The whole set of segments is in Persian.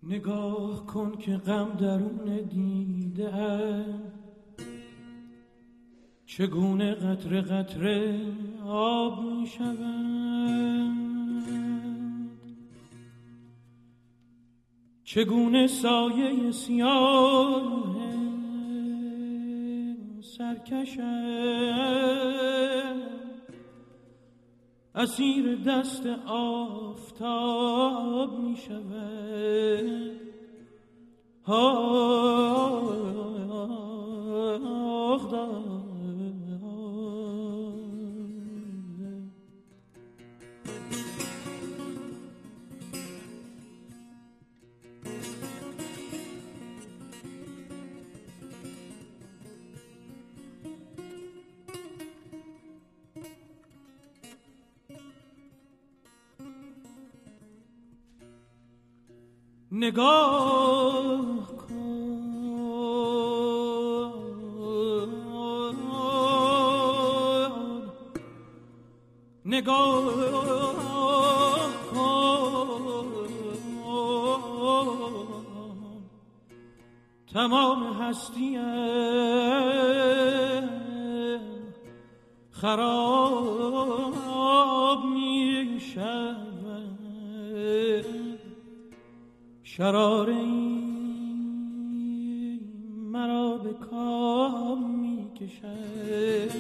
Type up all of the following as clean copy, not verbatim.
نگاه کن که غم درون دیده ام، چگونه قطره قطره آب می شود، چگونه سایه سیاه سرکشم اسیر دست آفتاب می شود. نگاه کن، نگاه کن، تمام هستیم خراب می شود، شراری مرا به کام می کشد،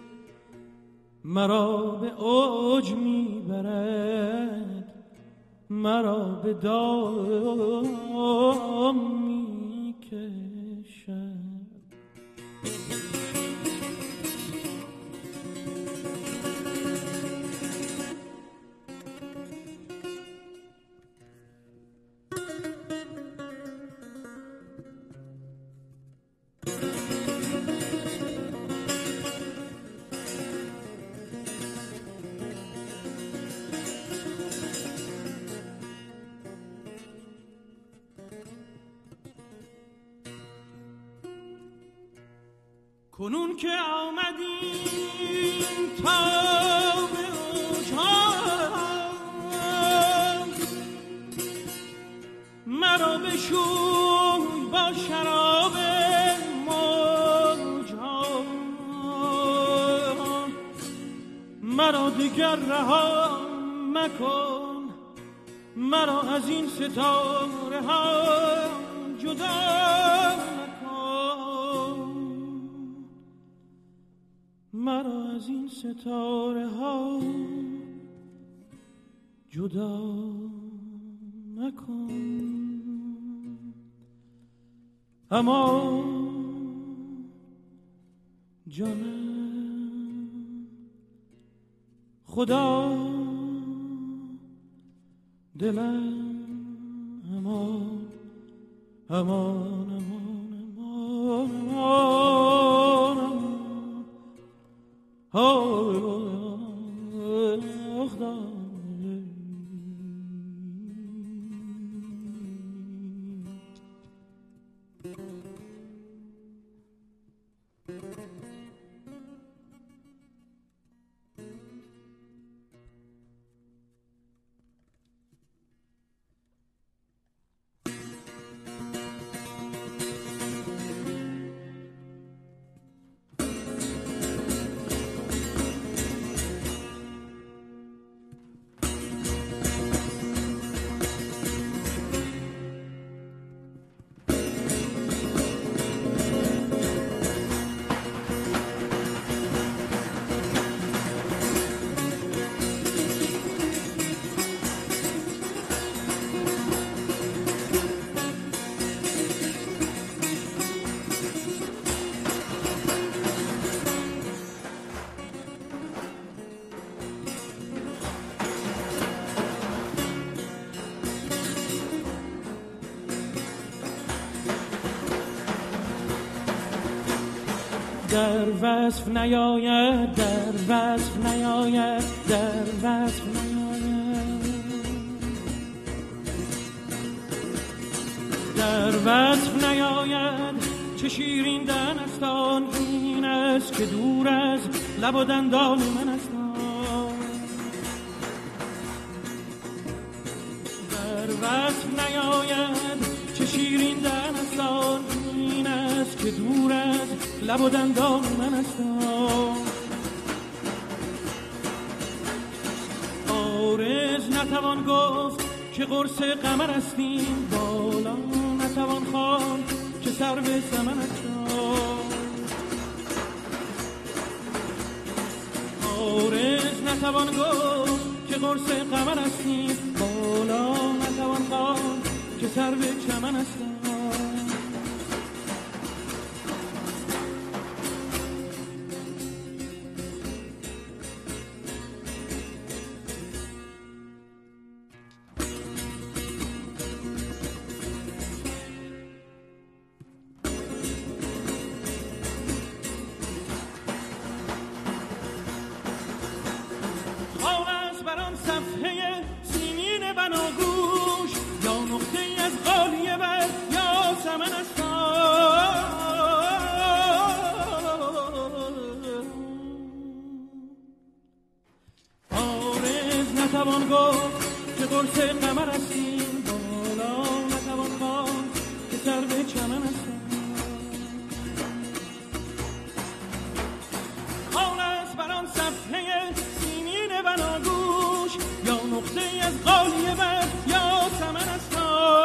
مرا به اوج می برد، مرا به دام می کشد. کنون که آمدیم تا به اوجها، مرا بشوی با شراب موجها، مرا دیگر رها مکن، مرا از این ستاره ها جدا، مرا از این ستاره ها جدا مکن. اما جانم خدا دلم امان امان امان امان امان در وصف نیاید، در وصف نیاید، در وصف نیاید، در وصف نیاید. چه شیرین دهن است آن، این است که دور از لب و دندان من است. در وصف نیاید چه شیرین دهن است آن، این است که دور از لب و دندان من است آن. عارض نتوان گفت که قرص قمر استیم، بالا نتوان خواند که سر به سمن است آن. عارض نتوان گفت که قرص قمر استیم، بالا نتوان خواند که سر به چمن است آن. صفحه سیمین بناگوش یا نقطه از غالیه بر یا سمن است عارض نتوان گفت که قرص قمر استیم، بالا نتوان خواند که سر به چمن است آن است بر آن صفحه سیمین بناگوش یا نقطه از غالیه بر یا سمن است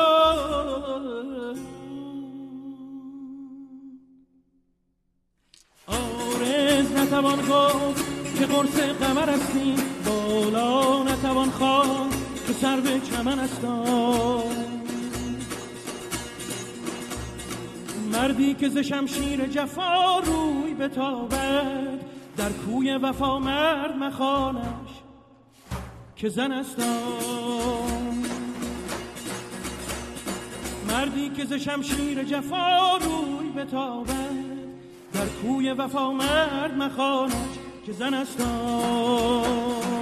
عارض نتوان گفت که قرص قمر استیم، بالا نتوان خواند که سر به چمن است مردی که ز شمشیر جفا روی بتابد، در کوی وفا مرد مخوانش که زن است مردی که ز شمشیر جفا روی بتابد، در کوی وفا مرد مخوانش که زن است